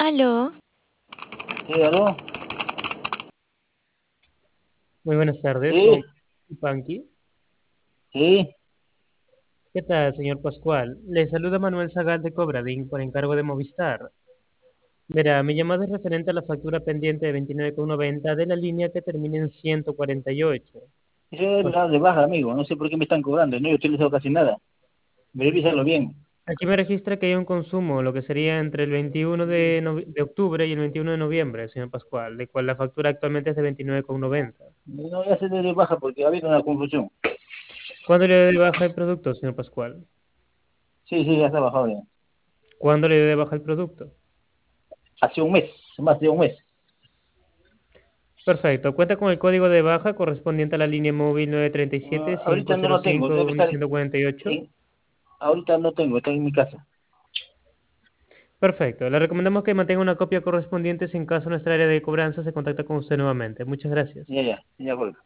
Aló, Sí, aló. muy buenas tardes, con Sí, Panky. sí. ¿Qué tal, señor Pascual? Le saluda Manuel Zagal de Cobradín por encargo de Movistar. Verá, mi llamada es referente a la factura pendiente de 29,90 de la línea que termina en 148. Eso es Pues la de baja, amigo. No sé por qué me están cobrando. No he utilizado casi nada. Revísalo bien. aquí me registra que hay un consumo, lo que sería entre el 21 de octubre y el 21 de noviembre, señor Pascual, de cual la factura actualmente es de 29,90. No voy a hacer de baja porque ha habido una confusión. ¿Cuándo le dio de baja el producto, señor Pascual? Sí, sí, ya está bajado ya. ¿Cuándo le dio de baja el producto? Hace un mes, más de un mes. Perfecto. Cuenta con el código de baja correspondiente a la línea móvil Ahorita no lo tengo. Debe estar 937-505-1148. en... Ahorita no tengo. Está en mi casa. Perfecto. Le recomendamos que mantenga una copia correspondiente si en caso nuestra área de cobranza se contacta con usted nuevamente. Muchas gracias. Ya, ya. Ya vuelvo.